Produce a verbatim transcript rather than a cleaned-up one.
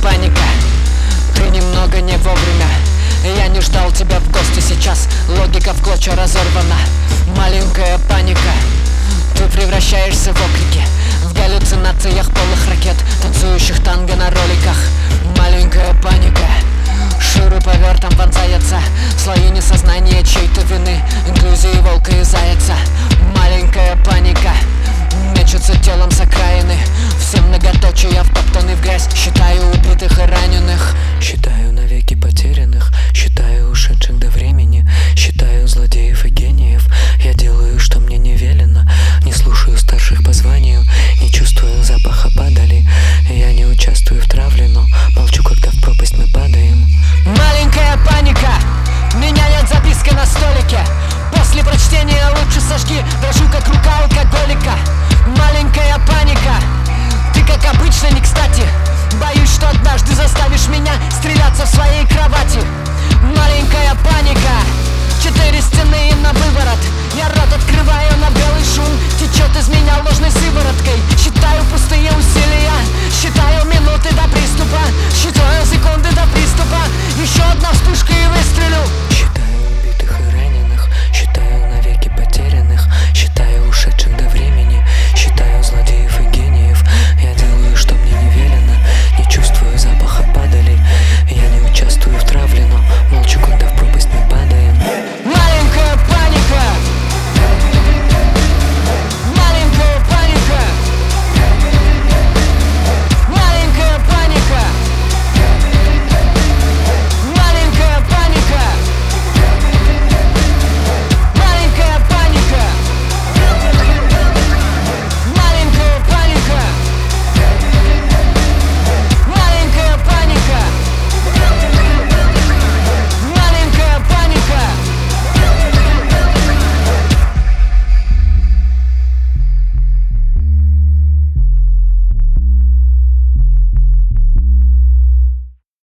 паника, ты немного не вовремя. Я не ждал тебя в гости сейчас. Логика в клочья разорвана. Маленькая паника, ты превращаешься в окрики, в галлюцинациях полых ракет, танцующих танго на роликах. Маленькая паника, шуруповертом вонзается слои несознания чьей-то вины, инклюзии волка и зайца. Маленькая паника, мечутся телом с окраины, все многоточия втоптаны в грязь. Считаю убитых и раненых, считаю навеки потерянных, считаю ушедших до времени, считаю злодеев и гениев. Я делаю, что мне не велено, не слушаю старших по званию, не чувствую запаха падали. Я не участвую в травле, но молчу, когда в пропасть мы падаем. Маленькая паника, меняет записка на столике. После прочтения лучше сожги, дрожу как рука алкоголика. Маленькая паника, ты как обычно не кстати. Боюсь, что однажды заставишь меня стреляться в своей кровати. Маленькая паника, четыре стены на выворот. Я рот открываю на белый шум, течет из меня ложной сывороткой. Считаю